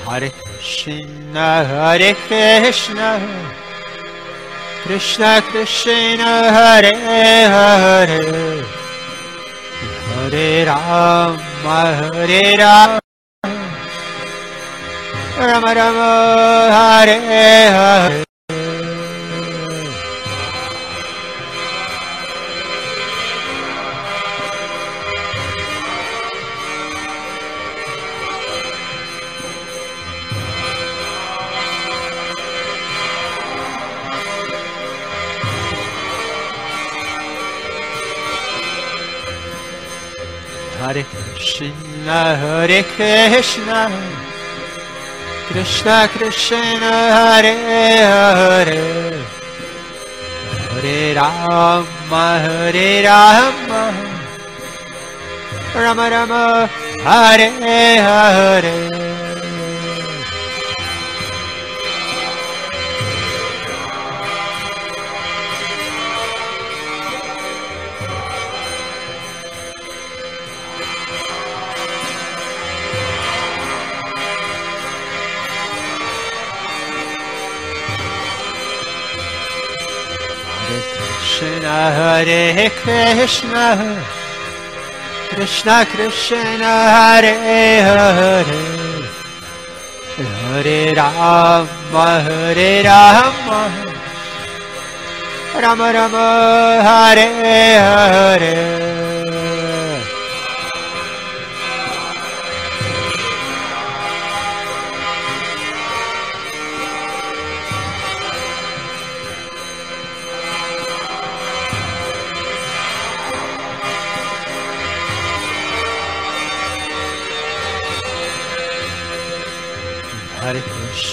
Hare Krishna, Krishna Krishna, Hare Hare, Hare Rama, Rama Rama, Hare Hare. Hare Krishna, Krishna Krishna, Hare Hare, Hare Rama, Rama Rama, Hare Hare. Hare Krishna, Krishna Krishna, Hare Hare, Hare Rama, Rama Rama, Hare Hare. Hare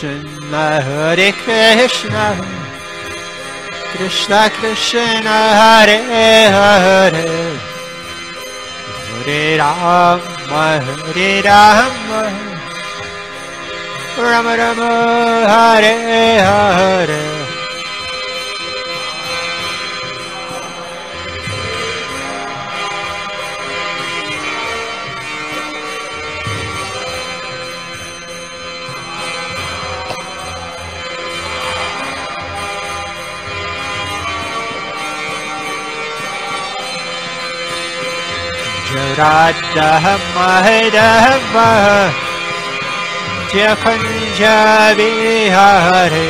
Krishna, Krishna Krishna, Hare Hare, Hare Rama, Rama Rama, Hare Hare. Radha Madhava Kunja Vihare,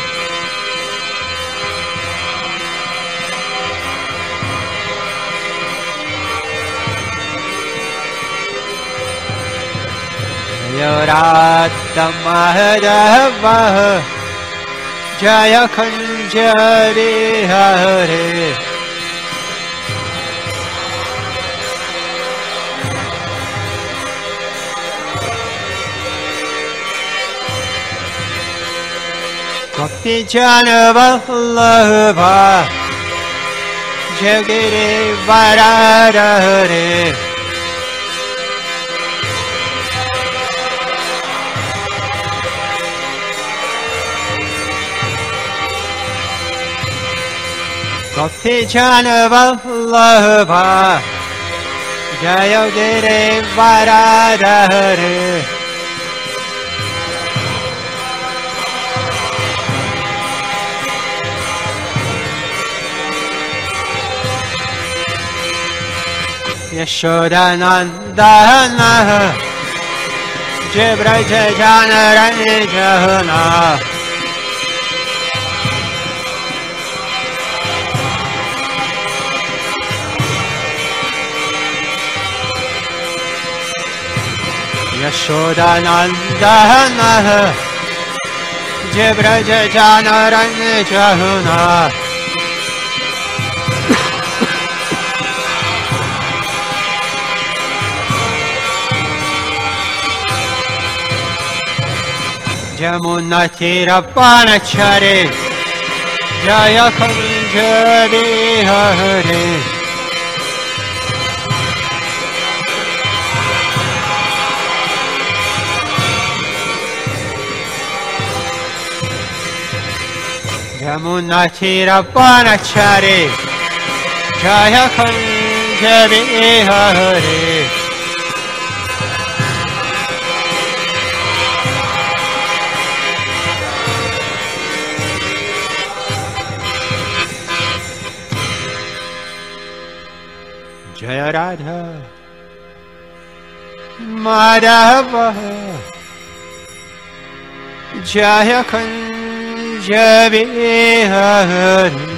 Radha Madhava Jaya Kunja Vihare, Bhakti Jana Vallabha Jagiri Varadhare, Bhakti Jana Vallabha Jayogiri Varadhare, Yashodanandana Jibraja Janaranjana, Yashodanandana Jibraja Janaranjana, Jamuna Tirapanachari Jaya Kunja Vihare, Jamuna Tirapanachari Jaya Kunja Vihare, Radha Madhava Jaya Kunja Bihari.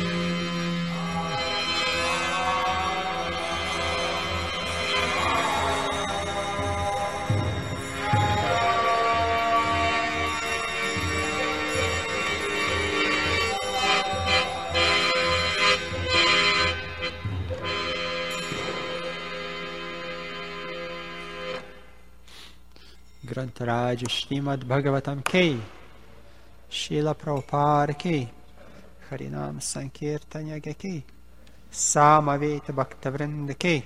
Grantaraj Srimad Bhagavatam Ki, Srila Prabhupada Ki, Harinam Sankirtanya Ki, Samaveta Bhaktavrinda Ki,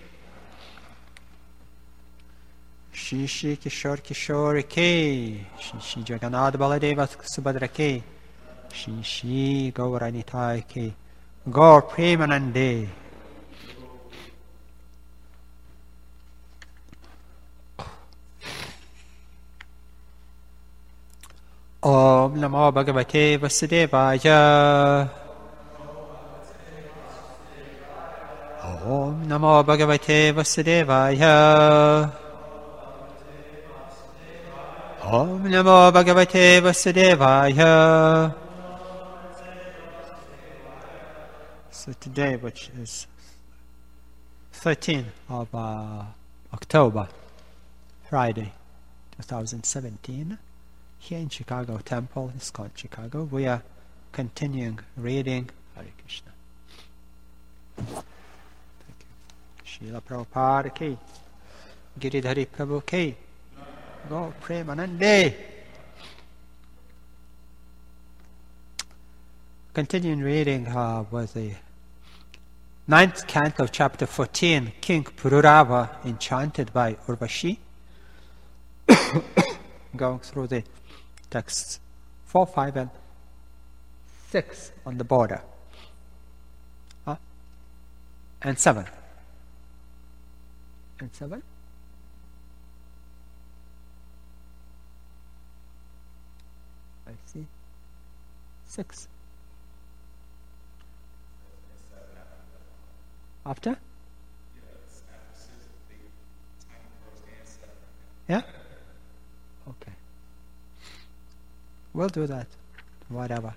Shri Shri Kishore Kishore Ki, Shri Shri Jagannath Baladeva Subhadra Ki, Shri Shri Gauranitai Ki, Gaur Premanande. Om Namo Bhagavate Vasudevaya. Om Namo Bhagavate Vasudevaya. Om Namo Bhagavate Vasudevaya. So today, which is 13th of October, Friday, 2017, here in Chicago Temple, it's called Chicago, we are continuing reading Hare Krishna. Thank you. Srila Prabhupada Ki, Giridhari Prabhu Ki, Gaur Premanande. Continuing reading was the 9th canto of chapter 14, King Pururava, enchanted by Urvashi. Going through the texts 4, 5, and 6 on the border. And 7. And 7? I see. 6. After? Yeah? Okay. We'll do that. Whatever.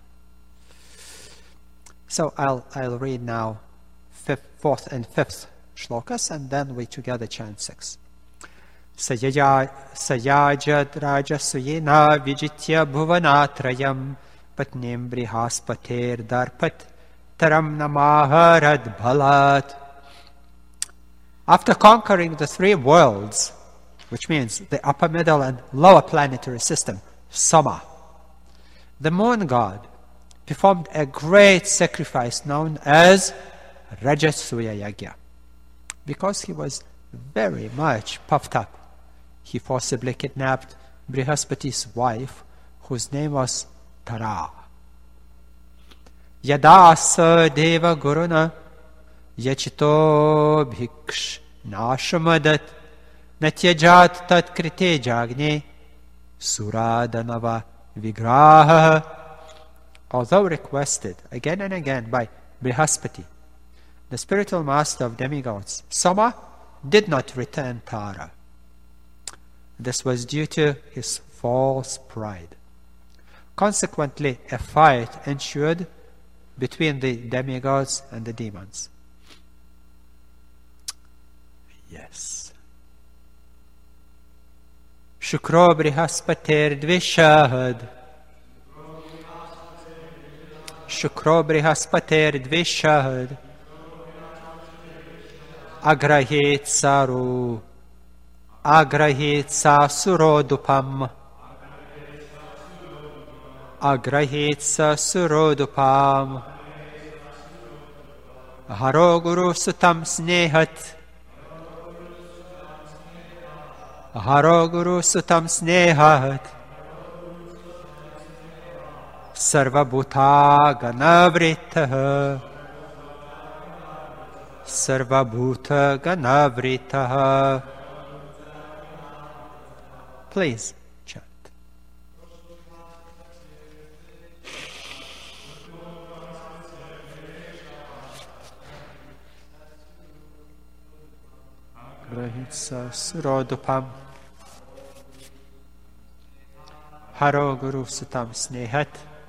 So I'll read now 4th and 5th shlokas, and then we together chant 6. Sayajad Raja Suyena Vijitya Bhuvanatrayam Patnim Brihaspater Darpat Taram Namaharad Bhalat. After conquering the 3 worlds, which means the upper, middle, and lower planetary system, Soma, the moon god performed a great sacrifice known as Rajasuya Yagya. Because he was very much puffed up, he forcibly kidnapped Brihaspati's wife, whose name was Tara. Yadasa Deva Guruna Yachito Bhiksh Nashamadat Natyajat Tat Krite Jagne Suradanava Vigraha. Although requested again and again by Brihaspati, the spiritual master of demigods, Soma did not return Tara. This was due to his false pride. Consequently, a fight ensued between the demigods and the demons. Yes. Shukro Brihaspater Dvishad. Shukro Brihaspater Dvishad. Agrahit Saru. Agrahit Surodupam. Agrahit Surodupam. Haro Guru Sutam Snehat. Haro Guru Sutam Snehat. Sarvabhuta Ganavritaha. Sarvabhuta Ganavritaha. Please chant. Grahitsa surodupam. Haro Guru Sutam Snehat.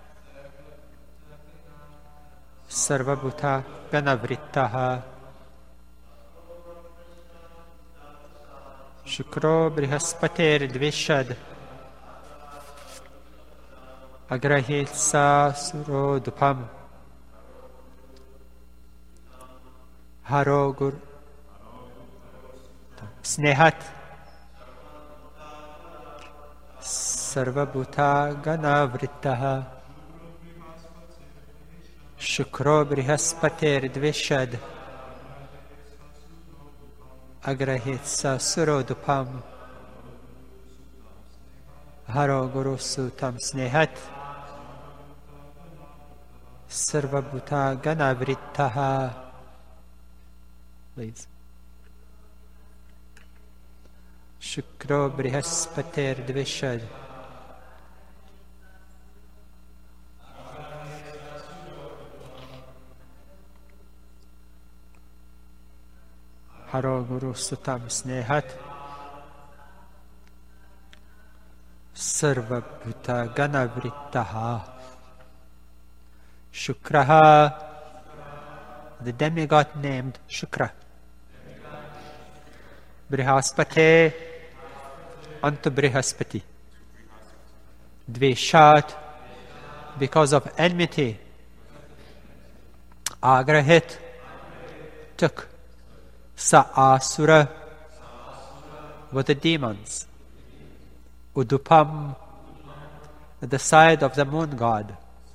Sarvabhuta Ganavrittaha. Shukro Brihaspater Dvishad. Agrahitsa surodupam. Haro Guru Snehat. Sarvabhuta Ganavrittaha. Shukro Brihaspater Dvishad. Agrahitsa surodupam. Haro Guru Sutam Snehat. Sarvabhuta Ganavrittaha. Please. Shukro Brihaspater Dvishad. Haro Guru Sutam Snehat. Sarvabhuta Ganavrittaha. Shukraha, the demigod named Shukra. Brihaspate unto Brihaspati. Dvishat, because of enmity. Agrahit, took. Saasura, were the demons. Udupam, the side of the moon god.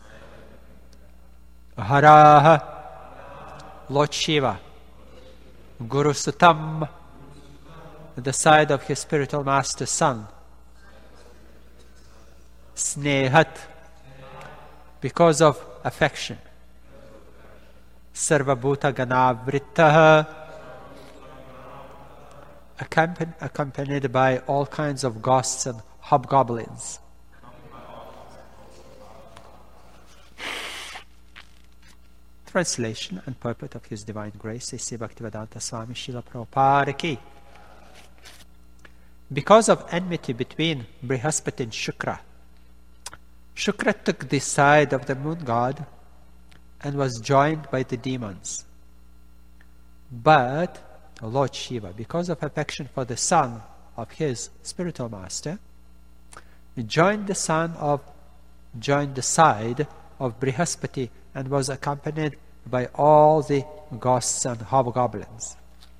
Haraha, Lord Shiva. Guru Sutam, the side of his spiritual master's son. Snehat, because of affection. Sarvabhuta Ganavrittaha, accompanied by all kinds of ghosts and hobgoblins. Translation and purport of His Divine Grace, A.C. Bhaktivedanta Swami Srila Prabhupada Ki. Because of enmity between Brihaspati and Shukra, Shukra took the side of the moon god and was joined by the demons. But Lord Shiva, because of affection for the son of his spiritual master, joined the side of Brihaspati and was accompanied by all the ghosts and hobgoblins.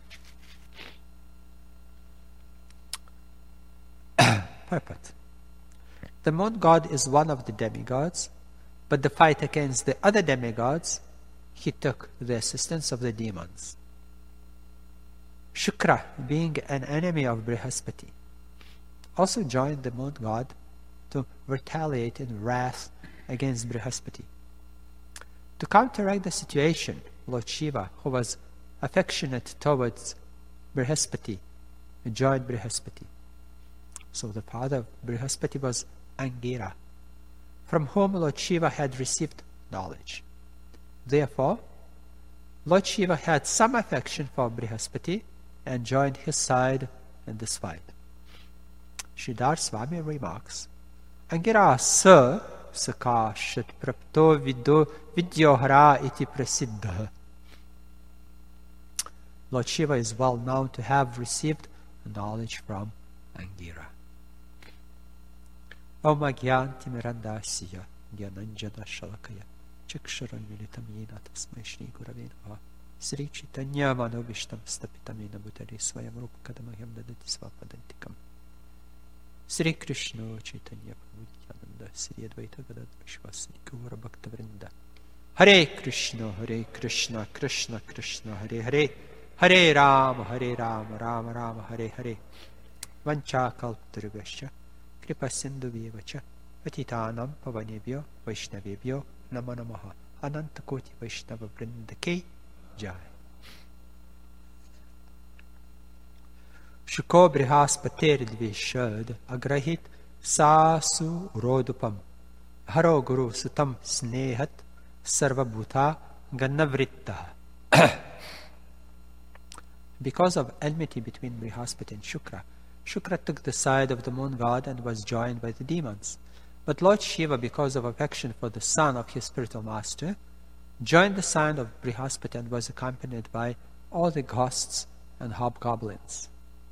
Purport. The moon god is one of the demigods, but the fight against the other demigods, he took the assistance of the demons. Shukra, being an enemy of Brihaspati, also joined the moon god to retaliate in wrath against Brihaspati. To counteract the situation, Lord Shiva, who was affectionate towards Brihaspati, joined Brihaspati. So the father of Brihaspati was Angira, from whom Lord Shiva had received knowledge. Therefore, Lord Shiva had some affection for Brihaspati and joined his side in this fight. Sridhar Swami remarks, Angira sa sakashat prapto vidyohara iti prasiddha. Lord Shiva is well known to have received knowledge from Angira. Om Agyanti Mirandasya Gyananjana Shalakaya Chiksharan Militam Yena Tasmai Shri Gurave Namaha Sri Chaitanya Manobishtam Stapitamena Bhutare Swayam Rupakadamahyam Dadati Svapadantikam Sri Krishna Chaitanya Prabhu Sri Advaita Gadadhara Vishwasri Gaura Bhakta Vrinda Hare Krishna Krishna Krishna Hare Hare Hare Rama Rama Rama Hare Hare Vancha Kalptarubhasya Kripa Sindhu Vyevacha Patitanam Pavanebhyo Vaishnavebhyo Namo Namaha Ananta Koti Vaishnava Vrinda Ki Jai. Shuko Brihaspater Dvishad Agrahit Sasu Rodupam Haro Guru Sutam Snehat Sarvabhuta Ganavritta. because of enmity between Brihaspati and Shukra, Shukra took the side of the moon god and was joined by the demons. But Lord Shiva, because of affection for the son of his spiritual master, joined the side of Brihaspati and was accompanied by all the ghosts and hobgoblins.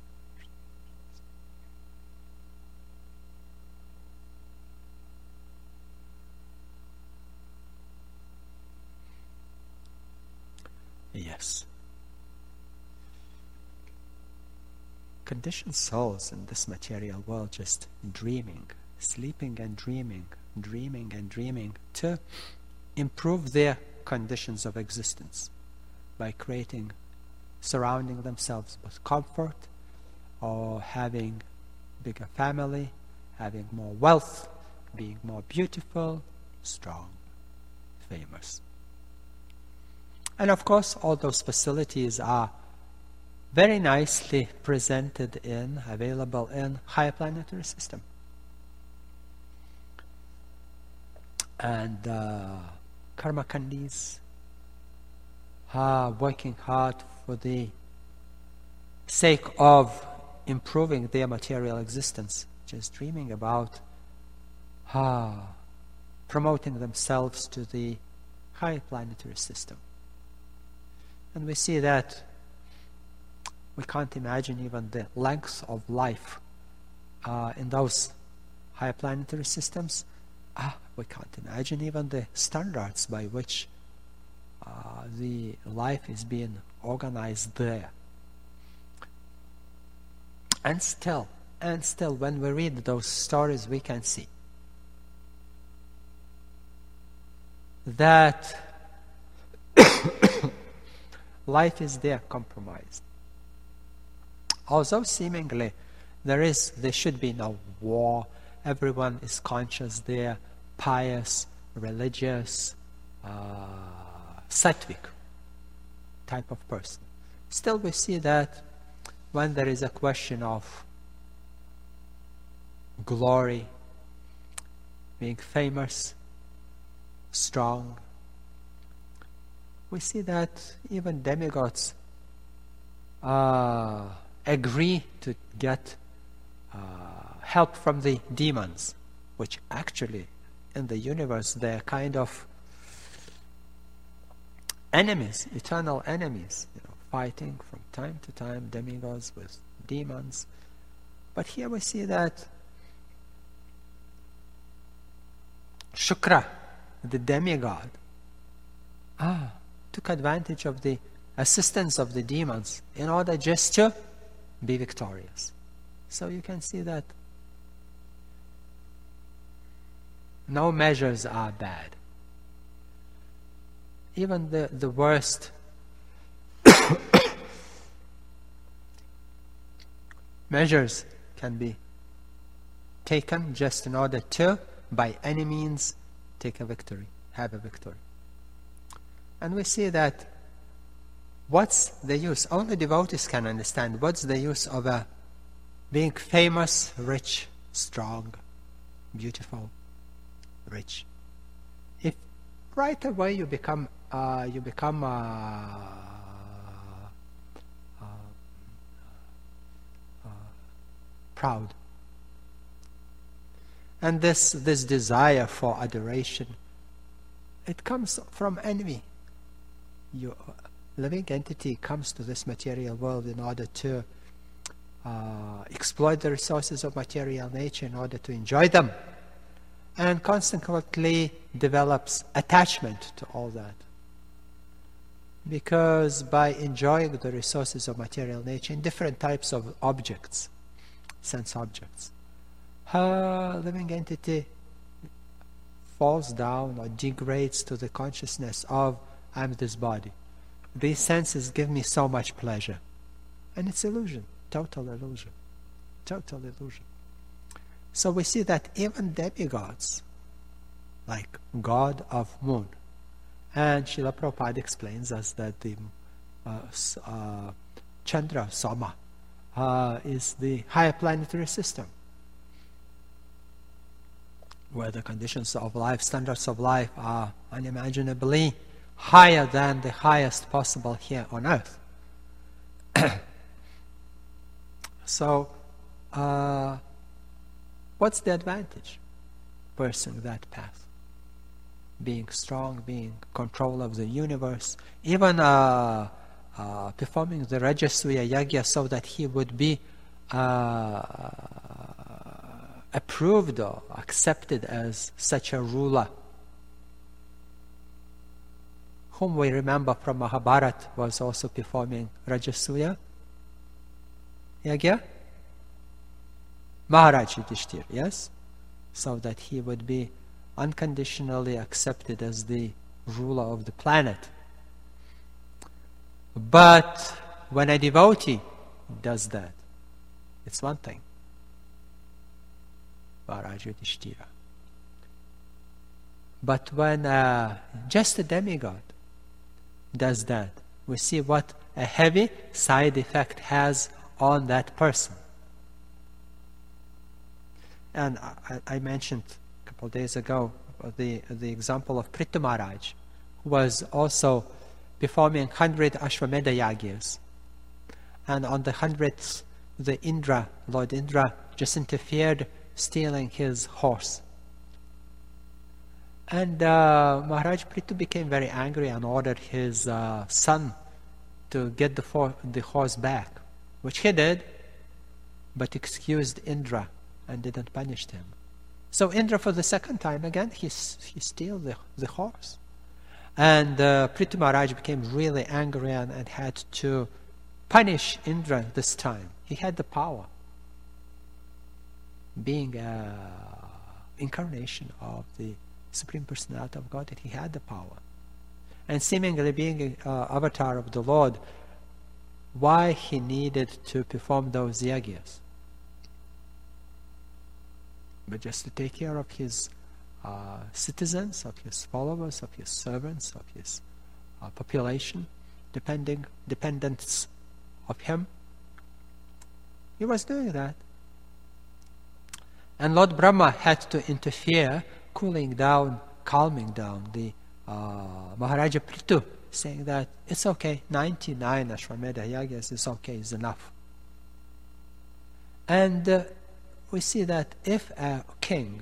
Yes. Conditioned souls in this material world just dreaming, sleeping and dreaming, dreaming and dreaming to improve their conditions of existence by surrounding themselves with comfort, or having bigger family, having more wealth, being more beautiful, strong, famous. And of course, all those facilities are very nicely presented available in higher planetary system. And karma kandis are working hard for the sake of improving their material existence, just dreaming about promoting themselves to the higher planetary system. And we see that we can't imagine even the length of life in those higher planetary systems. We can't imagine even the standards by which the life is being organized there. And still, when we read those stories, we can see that life is there compromised. Although seemingly there should be no war, everyone is conscious there, pious, religious, sattvic type of person. Still we see that when there is a question of glory, being famous, strong, we see that even demigods agree to get help from the demons, which actually in the universe they're kind of enemies, eternal enemies, fighting from time to time, demigods with demons. But here we see that Shukra, the demigod, took advantage of the assistance of the demons in order just to be victorious. So you can see that no measures are bad. Even the worst measures can be taken just in order to, by any means, have a victory. And we see that what's the use? Only devotees can understand what's the use of being famous, rich, strong, beautiful, rich. If right away you become proud, and this desire for adoration, it comes from envy. Your living entity comes to this material world in order to exploit the resources of material nature in order to enjoy them, and consequently develops attachment to all that. Because by enjoying the resources of material nature in different types of objects, sense objects, her living entity falls down or degrades to the consciousness of, I'm this body. These senses give me so much pleasure. And it's illusion, total illusion, total illusion. So we see that even demigods, like God of Moon, and Srila Prabhupada explains us that the Chandra, Soma, is the higher planetary system, where the conditions of life, standards of life are unimaginably higher than the highest possible here on earth. So, what's the advantage pursuing that path? Being strong, being control of the universe, even performing the Rajasuya Yagya so that he would be approved or accepted as such a ruler, whom we remember from Mahabharata was also performing Rajasuya Yagya? Maharaj Yudhishthira, yes? So that he would be unconditionally accepted as the ruler of the planet. But when a devotee does that, it's one thing. Maharaj Yudhishthira. But when just a demigod does that, we see what a heavy side effect has on that person. And I mentioned a couple of days ago the example of Prithu Maharaj, who was also performing 100 Ashwamedha Yagyas. And on the 100th, Lord Indra, just interfered, stealing his horse. And Maharaj Prithu became very angry and ordered his son to get the horse back, which he did, but excused Indra and didn't punish him. So Indra, for the second time again, he stole the horse. And Prithu Maharaj became really angry and had to punish Indra this time. He had the power. Being an incarnation of the Supreme Personality of Godhead, he had the power. And seemingly being an avatar of the Lord, why he needed to perform those yagyas? But just to take care of his citizens, of his followers, of his servants, of his population, dependents of him. He was doing that. And Lord Brahma had to interfere, calming down the Maharaja Prithu, saying that it's okay, 99 Ashwamedha Yagyas is okay, is enough. And we see that if a king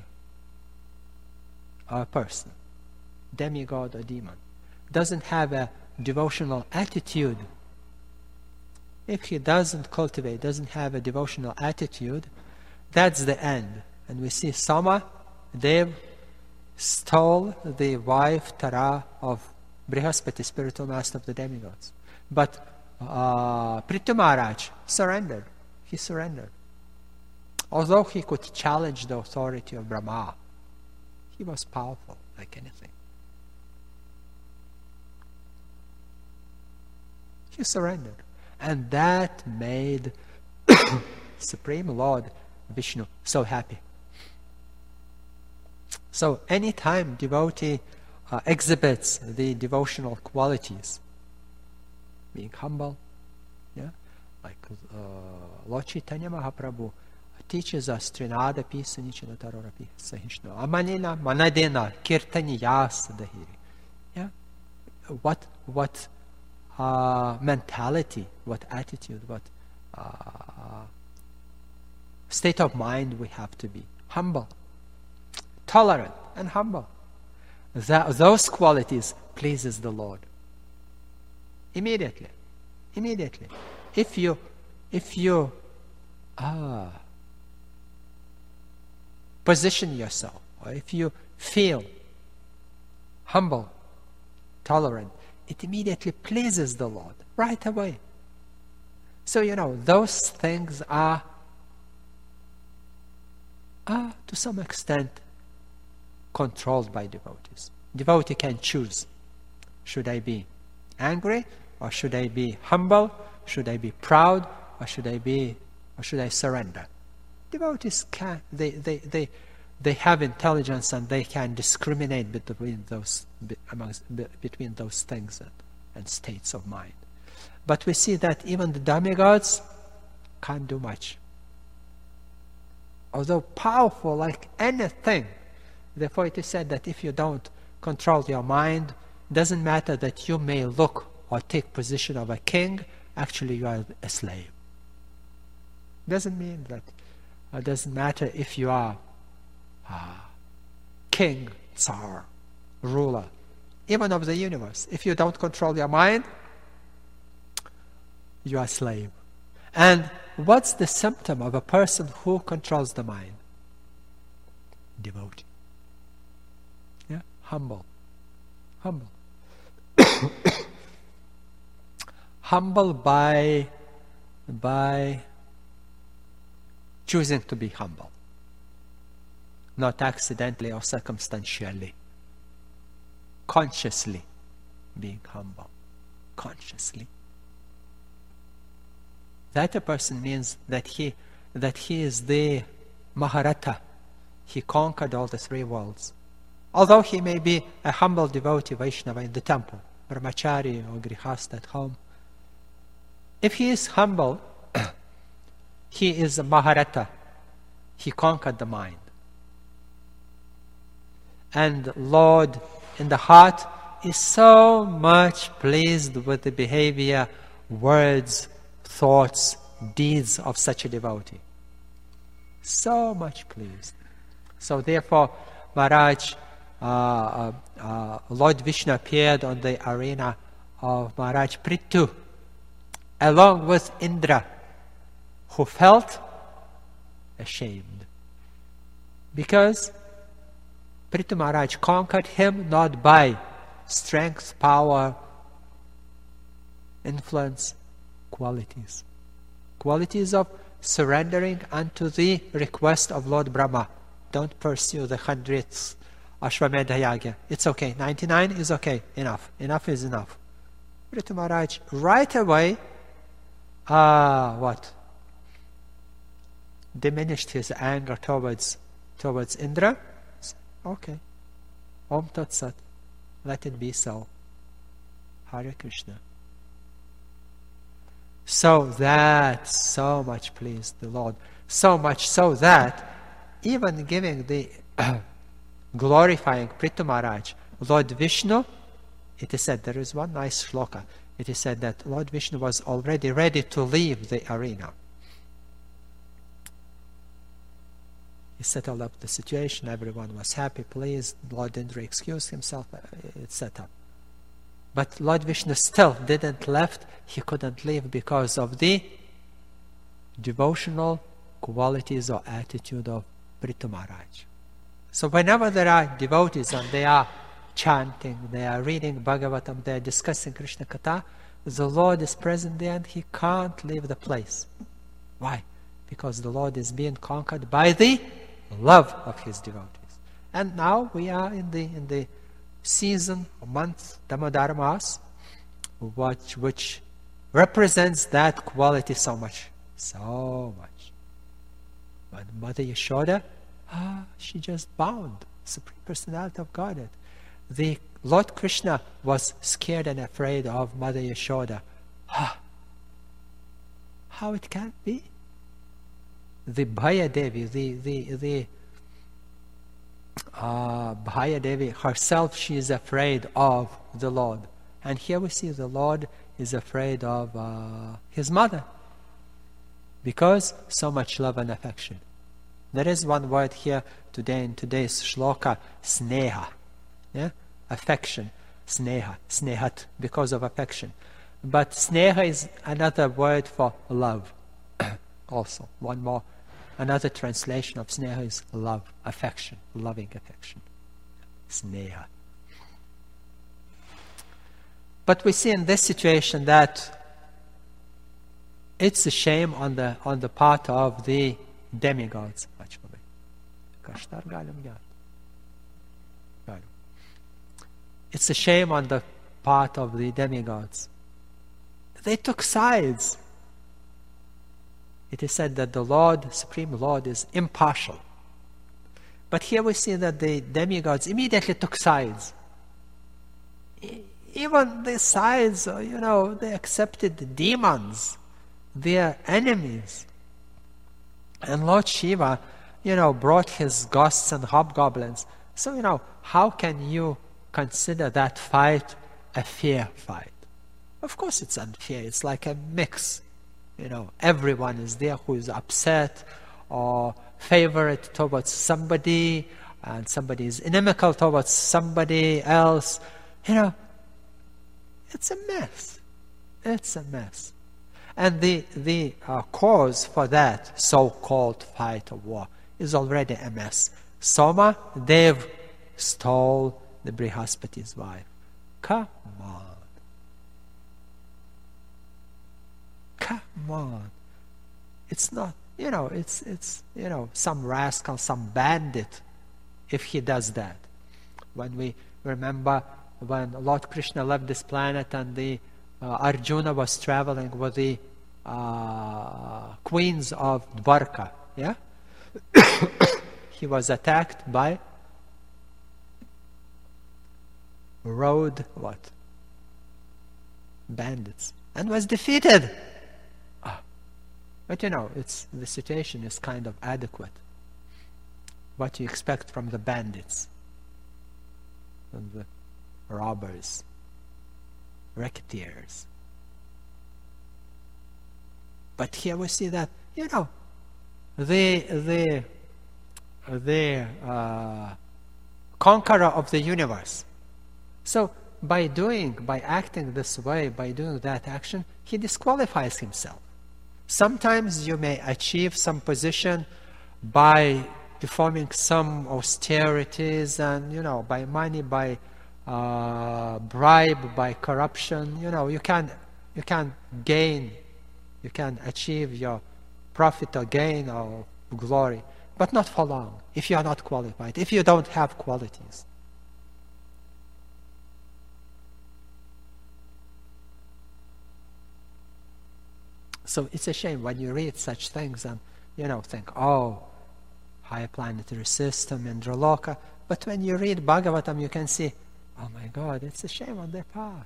or a person, demigod or demon, doesn't have a devotional attitude, if he doesn't cultivate, doesn't have a devotional attitude, that's the end. And we see Soma, Dev, stole the wife Tara of Brihaspati, spiritual master of the demigods. But Prithu Maharaj surrendered. He surrendered. Although he could challenge the authority of Brahma, he was powerful like anything. He surrendered. And that made Supreme Lord Vishnu so happy. So anytime devotee exhibits the devotional qualities, being humble, like Lord Chaitanya Mahaprabhu teaches us Trinada Pisa Nichana Tarorapi Sahishno Amanina Manadena Kirtaniyas Dahiri. What mentality, what attitude, what state of mind we have to be. Humble, tolerant, and humble. Those qualities pleases the Lord. Immediately. If you position yourself, or if you feel humble, tolerant, it immediately pleases the Lord right away. So those things are to some extent controlled by devotees. Devotee can choose. Should I be angry, or should I be humble? Should I be proud, or should I surrender? Devotees can. They have intelligence, and they can discriminate between those things and states of mind. But we see that even the demigods can't do much. Although powerful like anything, therefore it is said that if you don't control your mind, doesn't matter that you may look or take position of a king, actually you are a slave. Doesn't mean that, it doesn't matter if you are king, tsar, ruler, even of the universe. If you don't control your mind, you are a slave. And what's the symptom of a person who controls the mind? Devotee. Yeah? Humble. Humble. Humble by choosing to be humble. Not accidentally or circumstantially. Consciously being humble. Consciously. That a person means that he is the Maharatha. He conquered all the three worlds. Although he may be a humble devotee Vaishnava in the temple, brahmachari or grihastha at home, if he is humble, he is a Maharatha. He conquered the mind. And Lord in the heart is so much pleased with the behavior, words, thoughts, deeds of such a devotee. So much pleased. So therefore, Maharaj, Lord Vishnu appeared on the arena of Maharaj Prithu, along with Indra, who felt ashamed. Because Prithu Maharaj conquered him not by strength, power, influence, qualities. Qualities of surrendering unto the request of Lord Brahma. Don't pursue the 100th Ashwamedha Yagya. It's okay. 99 is okay. Enough. Enough is enough. Prithu Maharaj right away diminished his anger towards Indra. Okay. Om Tat Sat. Let it be so. Hare Krishna. So that so much pleased the Lord. So much so that even giving the glorifying Prithu Maharaj, Lord Vishnu, it is said, there is one nice shloka. It is said that Lord Vishnu was already ready to leave the arena. He settled up the situation, everyone was happy, pleased, Lord Indra excused himself, etc. But Lord Vishnu still didn't left, he couldn't leave because of the devotional qualities or attitude of Prithu Maharaj. So whenever there are devotees and they are chanting, they are reading Bhagavatam, they are discussing Krishna Katha, the Lord is present there and he can't leave the place. Why? Because the Lord is being conquered by the love of his devotees. And now we are in the season, month, Damodar Mas, which represents that quality so much. So much. But Mother Yashoda, she just bound, Supreme Personality of Godhead. The Lord Krishna was scared and afraid of Mother Yashoda. How it can be? The Bhaya Devi, the Bhaya Devi herself, she is afraid of the Lord. And here we see the Lord is afraid of his mother. Because so much love and affection. There is one word here today in today's shloka, sneha. Yeah? Affection. Sneha. Snehat, because of affection. But sneha is another word for love. Also, one more. Another translation of sneha is love, affection, loving affection. Sneha. But we see in this situation that it's a shame on the part of the demigods. It's a shame on the part of the demigods. They took sides. It is said that the Lord, Supreme Lord, is impartial. But here we see that the demigods immediately took sides. Even the sides, they accepted the demons, their enemies. And Lord Shiva, brought his ghosts and hobgoblins. So, how can you consider that fight a fair fight? Of course it's unfair. It's like a mix. Everyone is there who is upset or favorite towards somebody, and somebody is inimical towards somebody else. It's a mess. It's a mess. And the cause for that so-called fight or war is already a mess. Soma, Dev stole the Brihaspati's wife. Come on. Come on. It's not, it's some rascal, some bandit if he does that. When we remember when Lord Krishna left this planet and the Arjuna was traveling with the queens of Dwarka, yeah? He was attacked by road bandits and was defeated. But the situation is kind of adequate. What you expect from the bandits and the robbers, racketeers. But here we see that, the conqueror of the universe. So by acting this way, by doing that action, he disqualifies himself. Sometimes you may achieve some position by performing some austerities and, by money, by bribe, by corruption. You can gain, you can achieve your profit or gain or glory, but not for long if you are not qualified, if you don't have qualities. So it's a shame when you read such things and, think, higher planetary system, Indraloka. But when you read Bhagavatam, you can see, oh my God, it's a shame on their part.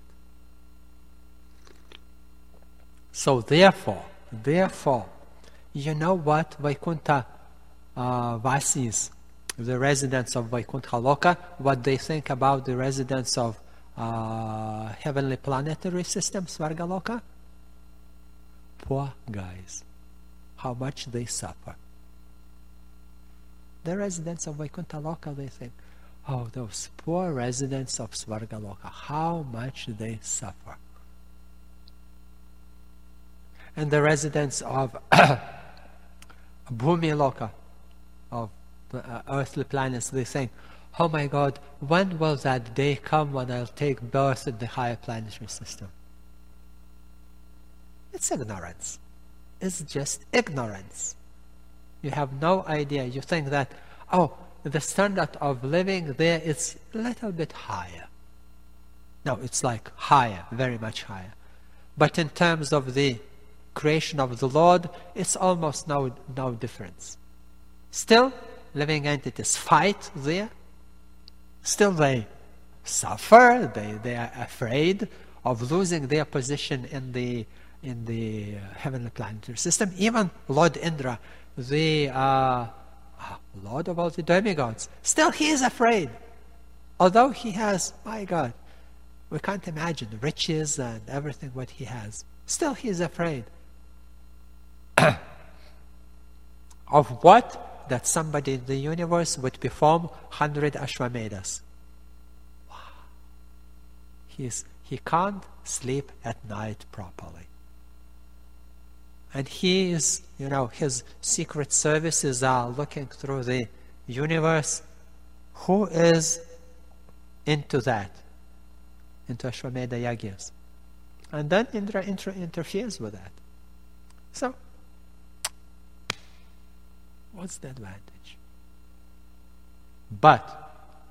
So therefore, you know what Vaikuntha Vasis, the residents of Vaikuntha Loka, what they think about the residents of heavenly planetary system, Svargaloka? Poor guys, how much they suffer. The residents of Vaikuntha Loka, they think, oh, those poor residents of Svargaloka, how much they suffer. And the residents of Bhumi Loka, of the earthly planets, they think, oh my God, when will that day come when I'll take birth in the higher planetary system? It's ignorance. It's just ignorance. You have no idea. You think that, the standard of living there is a little bit higher. No, it's like higher, very much higher. But in terms of the creation of the Lord, it's almost no difference. Still, living entities fight there. Still, they suffer. They are afraid of losing their position in the heavenly planetary system. Even Lord Indra, the Lord of all the demigods, still he is afraid. Although he has, my God, we can't imagine riches and everything what he has. Still he is afraid. Of what? That somebody in the universe would perform 100 Ashwamedas. Wow. He can't sleep at night properly. And he is, his secret services are looking through the universe. Who is into that? Into Ashwamedha Yagyas. And then Indra interferes with that. So, what's the advantage? But,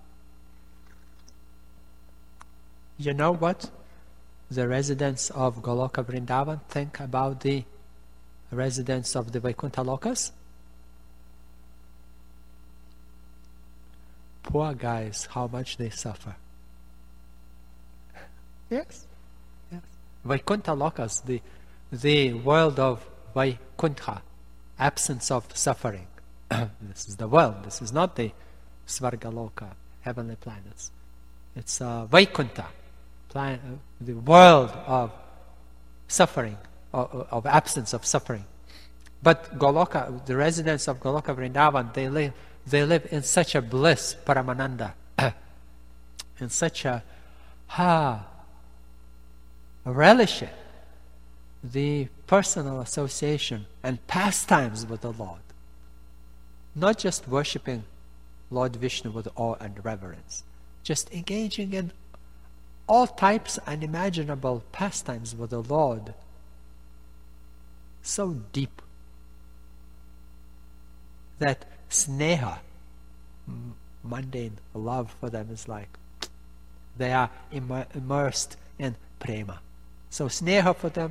you know what the residents of Goloka Vrindavan think about the residents of the Vaikuntha Lokas? Poor guys, how much they suffer. Yes. Vaikuntha Lokas, the world of Vaikuntha, absence of suffering. This is the world. This is not the Svargaloka, heavenly planets. It's Vaikuntha, the world of suffering, of absence of suffering. But Goloka, the residents of Goloka Vrindavan, they live in such a bliss, Paramananda, in such a relishing the personal association and pastimes with the Lord. Not just worshipping Lord Vishnu with awe and reverence, just engaging in all types unimaginable pastimes with the Lord. So deep that sneha, mundane love for them, is like they are immersed in prema. So sneha for them,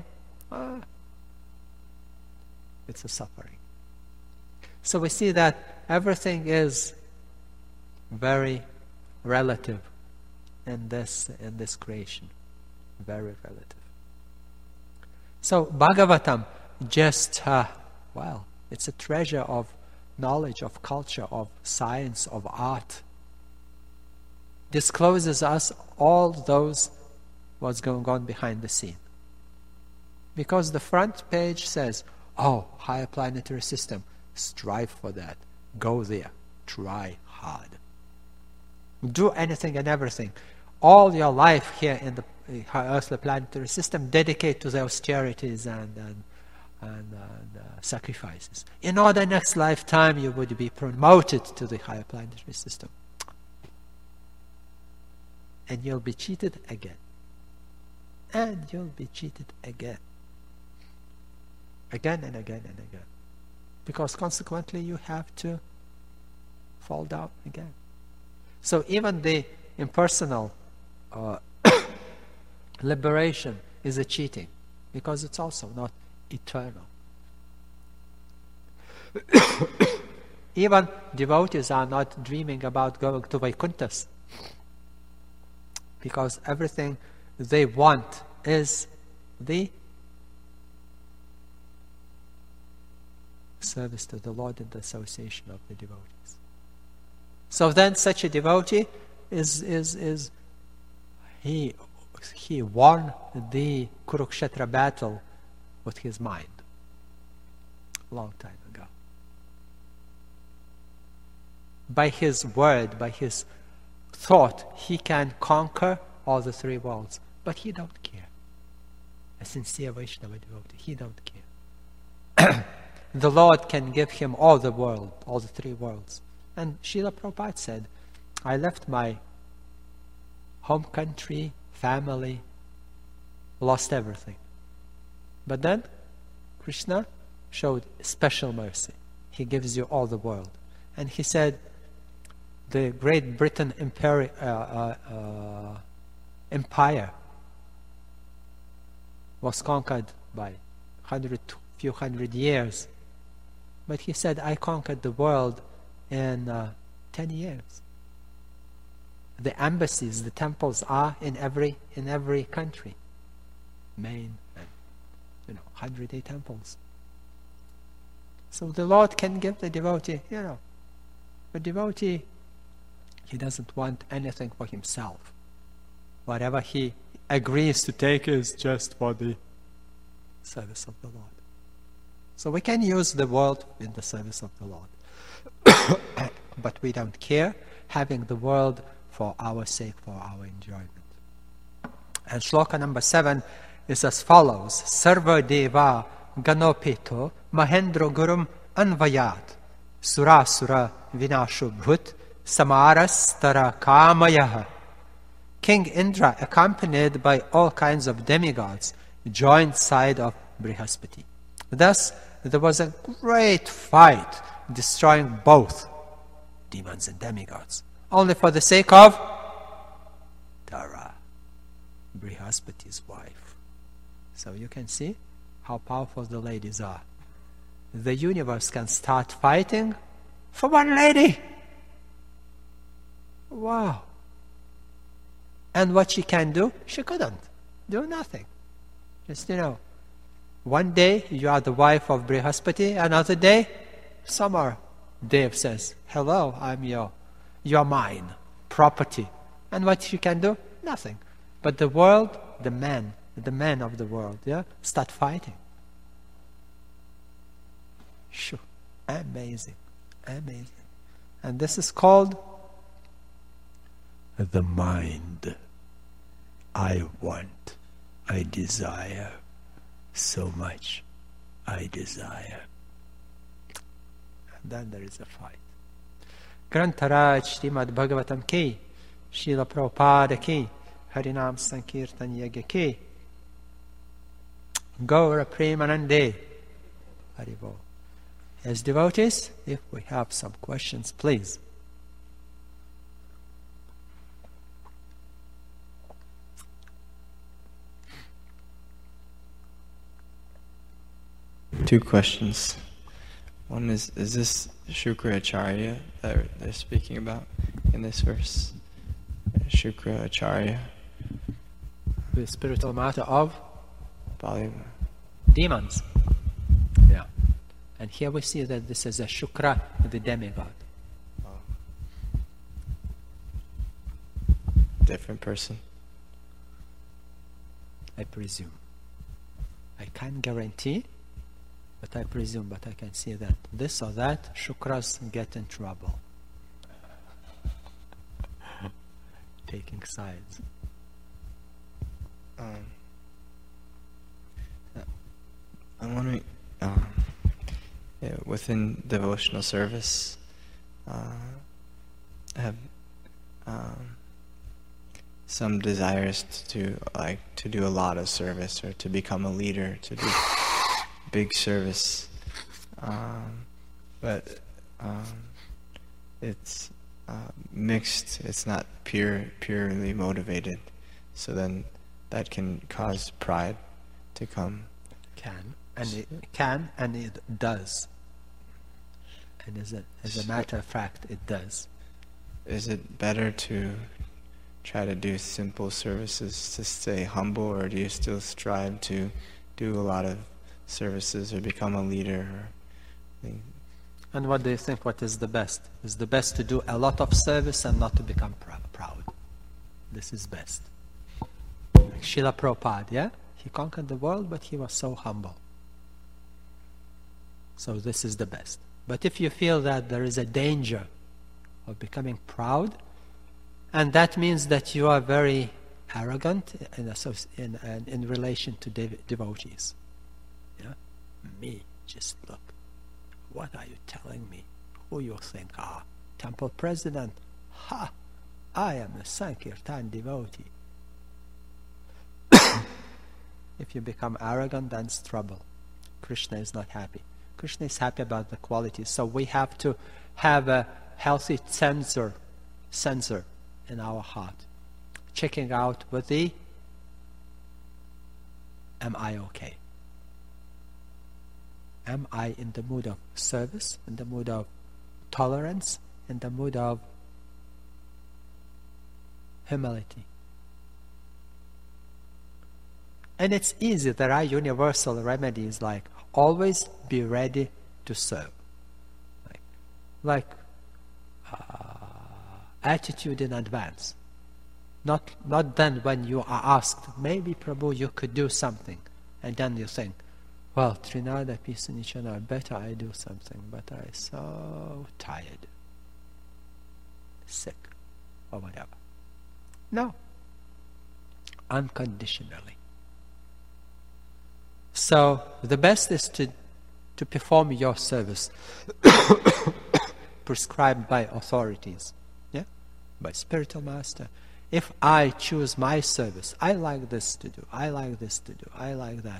it's a suffering. So we see that everything is very relative in this creation, very relative. So Bhagavatam just it's a treasure of knowledge, of culture, of science, of art. Discloses us all those what's going on behind the scene. Because the front page says, higher planetary system, strive for that, go there, try hard. Do anything and everything. All your life here in the earthly planetary system, dedicate to the austerities and sacrifices. In order next lifetime you would be promoted to the higher planetary system. And you'll be cheated again. And you'll be cheated again. Again and again and again. Because consequently you have to fall down again. So even the impersonal liberation is a cheating, because it's also not eternal. Even devotees are not dreaming about going to Vaikunthas, because everything they want is the service to the Lord and the association of the devotees. So then such a devotee he won the Kurukshetra battle with his mind a long time ago. By his word, by his thought, he can conquer all the three worlds. But he don't care. A sincere Vaishnava devotee, he don't care. The Lord can give him all the world, all the three worlds. And Srila Prabhupada said, I left my home country, family, lost everything. But then Krishna showed special mercy. He gives you all the world. And he said, the Great Britain empire was conquered by few hundred years. But he said, I conquered the world in 10 years. The embassies, the temples are in every country. Main and 108 temples. So the Lord can give the devotee, the devotee, he doesn't want anything for himself. Whatever he agrees to take is just for the service of the Lord. So we can use the world in the service of the Lord. But we don't care having the world for our sake, for our enjoyment. And shloka number 7 is as follows. Sarva deva ganopito mahendro gurum anvayat surasura vinashu bhut samaras tara kamayah. King Indra, accompanied by all kinds of demigods, joined side of Brihaspati. Thus, there was a great fight, destroying both demons and demigods, only for the sake of Tara, Brihaspati's wife. So you can see how powerful the ladies are. The universe can start fighting for one lady. Wow. And what she can do? She couldn't do nothing. Just, one day you are the wife of Brihaspati, another day, Samar Dev says, hello, you're mine, property. And what she can do? Nothing. But the world, the men, the men of the world, start fighting. Sure. Amazing. And this is called the mind. I want, I desire so much. I desire. And then there is a fight. Grantaraj Srimad Bhagavatam ki, Srila Prabhupada ki, Harinam Sankirtan Yagya ki, Gaura Premanande, Haribo. As devotees, if we have some questions, please. Two questions. One is this Shukracharya that they're speaking about in this verse? Shukracharya. The spiritual matter of Bali. demons. Yeah. And here we see that this is a Shukra, the demigod. Oh. Different person. I presume. I can't guarantee, but I presume, but I can see that this or that Shukras get in trouble. Taking sides. I'm wondering, within devotional service, have some desires to do a lot of service or to become a leader, to do big service, but it's mixed. It's not purely motivated. So then that can cause pride to come. Can and it does. And as a matter of fact, it does. Is it better to try to do simple services to stay humble, or do you still strive to do a lot of services or become a leader? And what do you think? What is the best? Is the best to do a lot of service and not to become proud? This is best. Like Srila Prabhupada, he conquered the world, but he was so humble. So this is the best. But if you feel that there is a danger of becoming proud, and that means that you are very arrogant in relation to devotees. Me, just look. What are you telling me? Who you think? Temple president? Ha! I am a Sankirtan devotee. If you become arrogant, then it's trouble. Krishna is not happy. Krishna is happy about the qualities. So we have to have a healthy sensor in our heart, checking out with the am I okay? Am I in the mood of service, in the mood of tolerance, in the mood of humility? And it's easy. There are universal remedies like always be ready to serve. Like attitude in advance. Not then when you are asked, maybe Prabhu you could do something. And then you think, well, Trinada Pisanichana, better I do something, but I'm so tired, sick, or whatever. No. Unconditionally. So the best is to perform your service prescribed by authorities, by spiritual master. If I choose my service, I like this to do, I like this to do, I like that.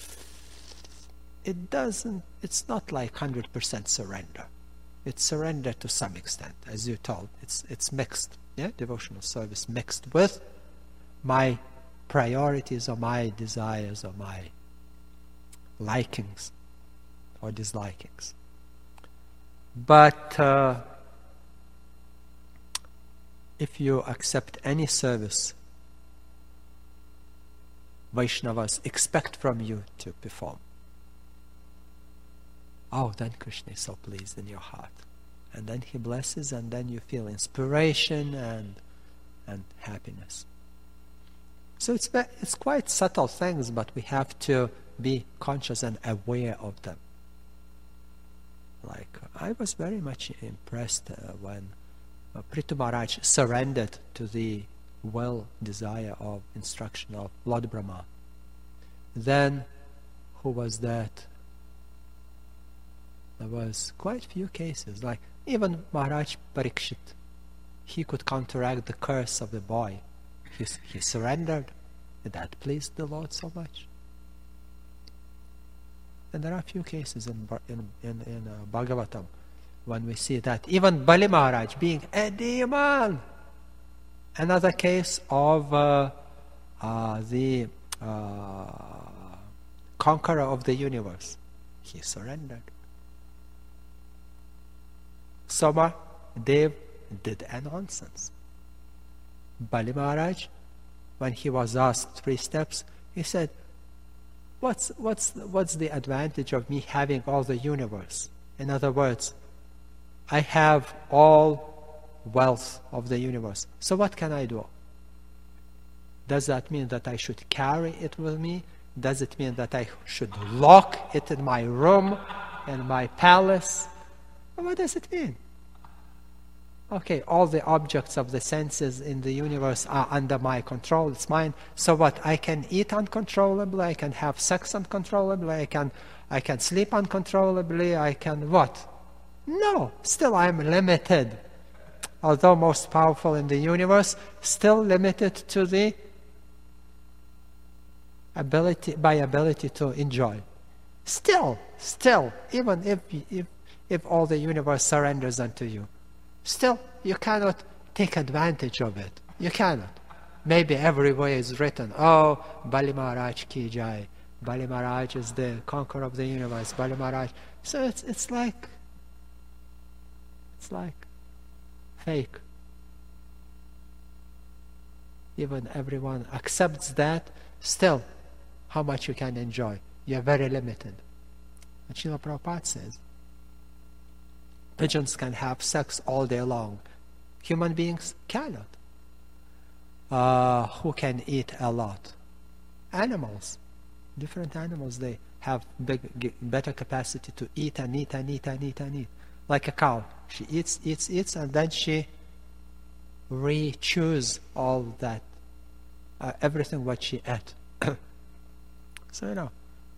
It's not like 100% surrender. It's surrender to some extent, as you told. It's mixed, devotional service mixed with my priorities or my desires or my likings or dislikings. But if you accept any service Vaishnavas expect from you to perform, then Krishna is so pleased in your heart. And then he blesses, and then you feel inspiration and happiness. So it's quite subtle things, but we have to be conscious and aware of them. Like, I was very much impressed when Prithu Maharaj surrendered to the desire of instruction of Lord Brahma. Then, who was that? There was quite few cases, like even Maharaj Parikshit. He could counteract the curse of the boy. He surrendered, and that pleased the Lord so much. And there are a few cases in Bhagavatam when we see that. Even Bali Maharaj being a demon. Another case of the conqueror of the universe. He surrendered. Soma Dev did a nonsense. Bali Maharaj, when he was asked 3 steps, he said, what's the advantage of me having all the universe? In other words, I have all wealth of the universe. So what can I do? Does that mean that I should carry it with me? Does it mean that I should lock it in my room, in my palace? What does it mean? Okay, all the objects of the senses in the universe are under my control, it's mine. So what? I can eat uncontrollably, I can have sex uncontrollably, I can sleep uncontrollably, I can what? No, still I am limited. Although most powerful in the universe, still limited to the ability to enjoy. Still, even if all the universe surrenders unto you, still, you cannot take advantage of it. You cannot. Maybe everywhere is written, oh, Bali Maharaj ki jai. Bali Maharaj is the conqueror of the universe. Bali Maharaj. So it's like fake. Even everyone accepts that. Still, how much you can enjoy? You are very limited. And Srila Prabhupada says, pigeons can have sex all day long. Human beings cannot. Who can eat a lot? Animals. Different animals, they have better capacity to eat and eat and eat and eat and eat. Like a cow. She eats, and then she re-chews all that, everything what she ate. So,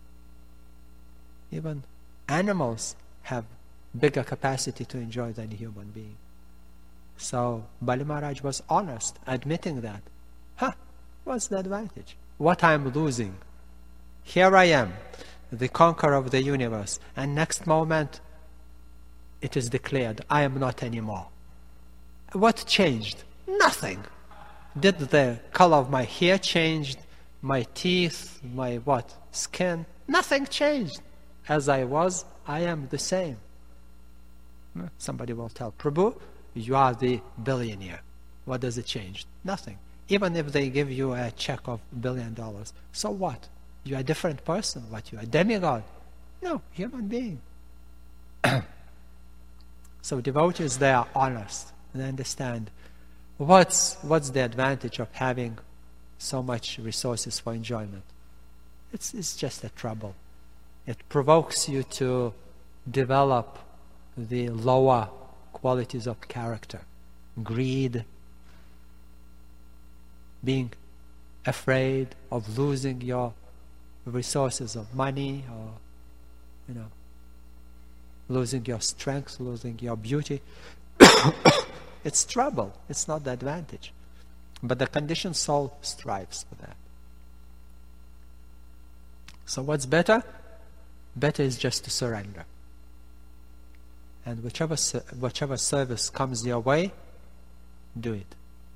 even animals have bigger capacity to enjoy than a human being. So Bali Maharaj was honest, admitting that. What's the advantage? What I'm losing? Here I am, the conqueror of the universe, and next moment it is declared, I am not anymore. What changed? Nothing. Did the color of my hair change? My teeth? My what? Skin? Nothing changed. As I was, I am the same. Somebody will tell, Prabhu, you are the billionaire. What does it change? Nothing. Even if they give you a check of $1 billion, so what? You are a different person. What, you are a demigod? No, human being. So devotees, they are honest. They understand what's the advantage of having so much resources for enjoyment. It's just a trouble. It provokes you to develop the lower qualities of character, greed, being afraid of losing your resources of money, or losing your strength, losing your beauty. It's trouble. It's not the advantage. But the conditioned soul strives for that. So what's better? Better is just to surrender. And whichever service comes your way, do it.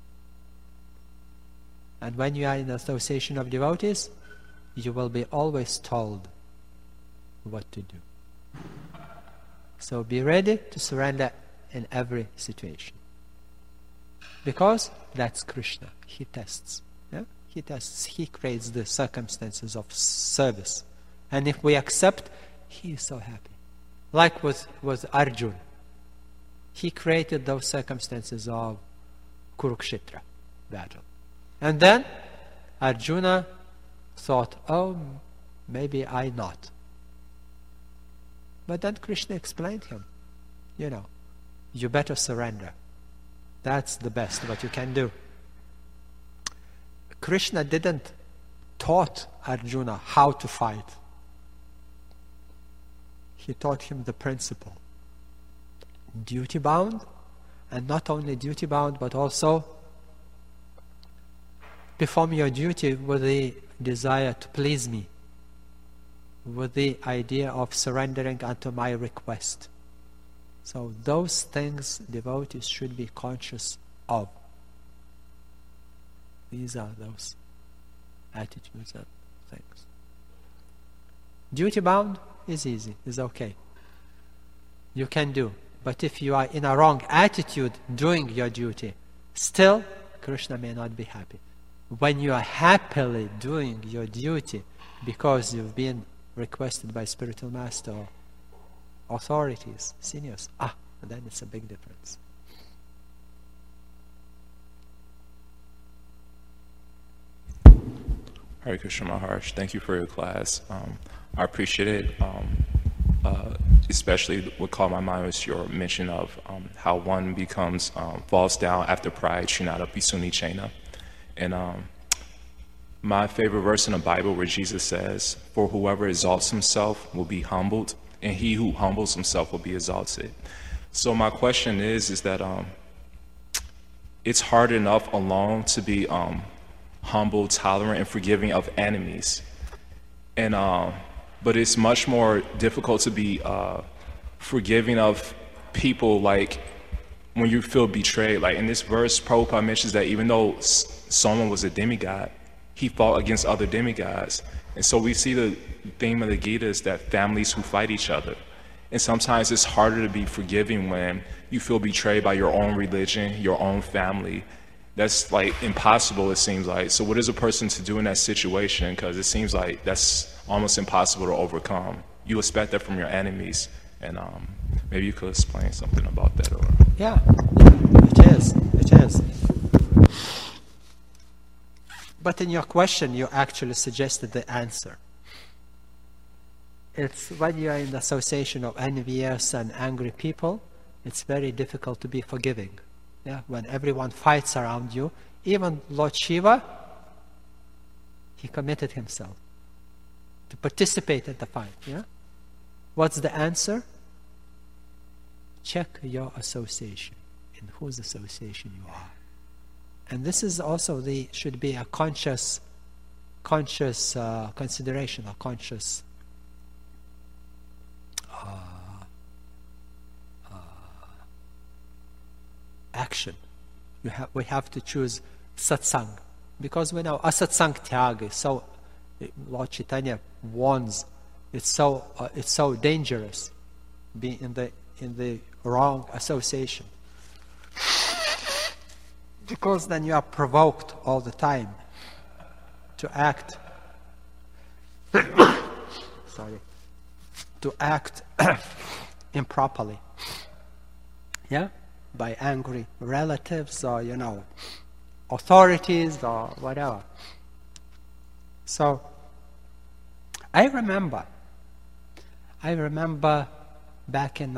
And when you are in the association of devotees, you will be always told what to do. So be ready to surrender in every situation. Because that's Krishna. He tests. He tests. He creates the circumstances of service. And if we accept, he is so happy. Like with Arjuna. He created those circumstances of Kurukshetra battle. And then Arjuna thought, oh, maybe I not. But then Krishna explained him, you better surrender. That's the best what you can do. Krishna didn't taught Arjuna how to fight. He taught him the principle. Duty bound, and not only duty bound, but also perform your duty with the desire to please me, with the idea of surrendering unto my request. So those things devotees should be conscious of. These are those attitudes and things. Duty bound is easy, is okay. You can do. But if you are in a wrong attitude doing your duty, still Krishna may not be happy. When you are happily doing your duty because you've been requested by spiritual master or authorities, seniors, then it's a big difference. Hare Krishna Maharaj, thank you for your class. I appreciate it. Especially what caught my mind was your mention of how one falls down after pride, Srinata Pisuni Chena. And my favorite verse in the Bible where Jesus says, for whoever exalts himself will be humbled, and he who humbles himself will be exalted. So my question is that it's hard enough alone to be humble, tolerant, and forgiving of enemies. And but it's much more difficult to be forgiving of people, like when you feel betrayed. Like in this verse, Prabhupada mentions that even though someone was a demigod, he fought against other demigods. And so we see the theme of the Gita is that families who fight each other. And sometimes it's harder to be forgiving when you feel betrayed by your own religion, your own family. That's like impossible, it seems like. So what is a person to do in that situation? Because it seems like that's almost impossible to overcome. You expect that from your enemies. And maybe you could explain something about that. Or Yeah, it is. But in your question, you actually suggested the answer. It's when you are in the association of envious and angry people, it's very difficult to be forgiving. Yeah, when everyone fights around you, even Lord Shiva, he committed himself to participate in the fight. Yeah, what's the answer? Check your association, in whose association you are. And this is also should be a conscious consideration, a conscious action. We have to choose satsang, because we know asatsang tyagi. So Lord Chaitanya warns, it's so dangerous being in the wrong association, because then you are provoked all the time to act improperly, yeah, by angry relatives or authorities or whatever. So I remember back in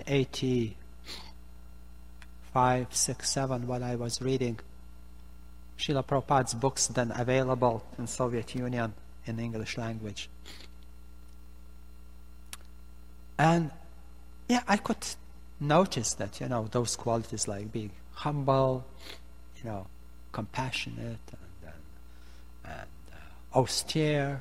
1985, 6, 7, when I was reading Srila Prabhupada's books then available in Soviet Union in English language. And yeah, I could notice that, those qualities like being humble, compassionate and austere,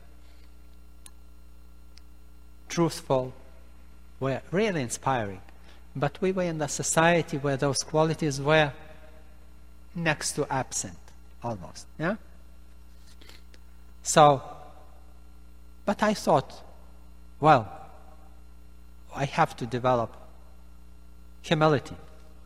truthful, were really inspiring. But we were in a society where those qualities were next to absent, almost, yeah? So, but I thought, well, I have to develop humility.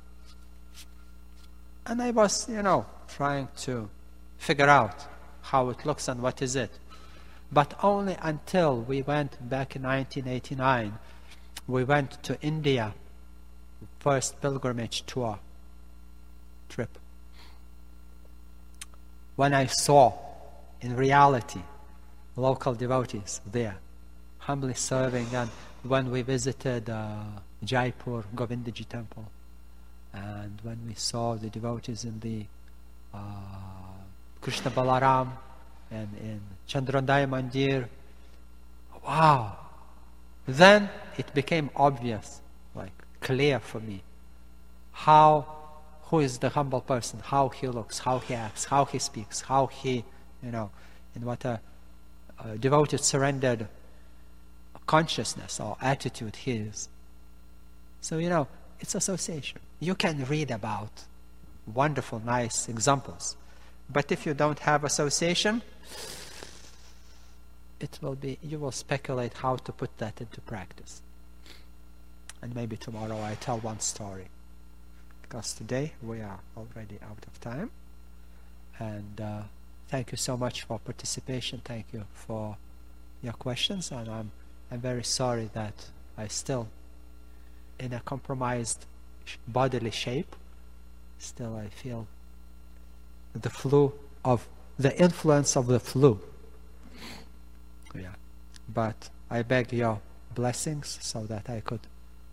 And I was, trying to figure out how it looks and what is it. But only until we went back in 1989, we went to India, first pilgrimage trip. When I saw in reality, local devotees there, humbly serving. And when we visited Jaipur Govindaji temple, and when we saw the devotees in the Krishna Balaram and in Chandrodaya Mandir, wow! Then it became obvious, like clear for me, who is the humble person, how he looks, how he acts, how he speaks, how he, and what a devoted, surrendered consciousness or attitude he is. So, it's association. You can read about wonderful, nice examples, but if you don't have association, you will speculate how to put that into practice. And maybe tomorrow I tell one story, because today we are already out of time. And thank you so much for participation. Thank you for your questions. And I'm very sorry that I still, in a compromised bodily shape, still I feel the influence of the flu. Yeah, but I beg your blessings so that I could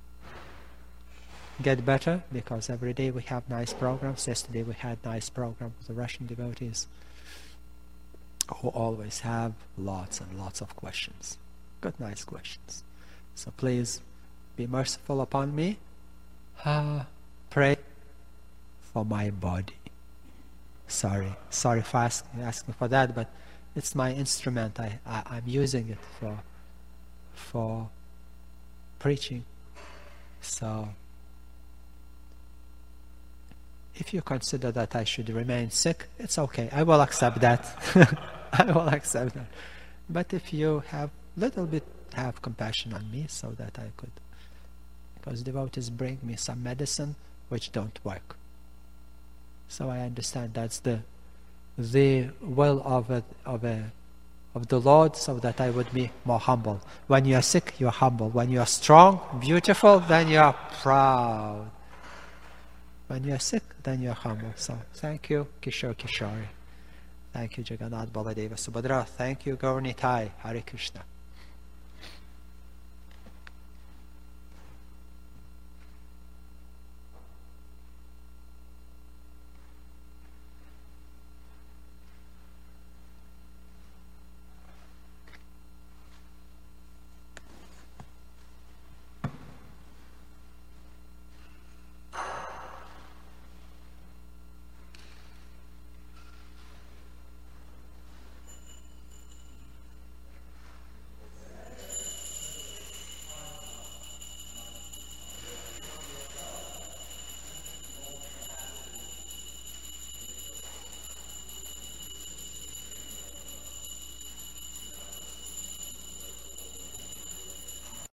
get better, because every day we have nice programs. Yesterday we had nice program with the Russian devotees who always have lots and lots of questions. Good, nice questions. So please be merciful upon me. Pray for my body. Sorry for asking for that, but it's my instrument. I'm using it for preaching. So if you consider that I should remain sick, it's okay. I will accept that. I will accept that. But if you have compassion on me, so that I could, because devotees bring me some medicine which don't work. So I understand that's the will of the Lord, so that I would be more humble. When you are sick, you are humble. When you are strong, beautiful, then you are proud. When you are sick, then you are humble. So thank you, Kishore Kishori. Thank you, Jagannath Baladeva Subhadra. Thank you, Gauranitai. Hare Krishna.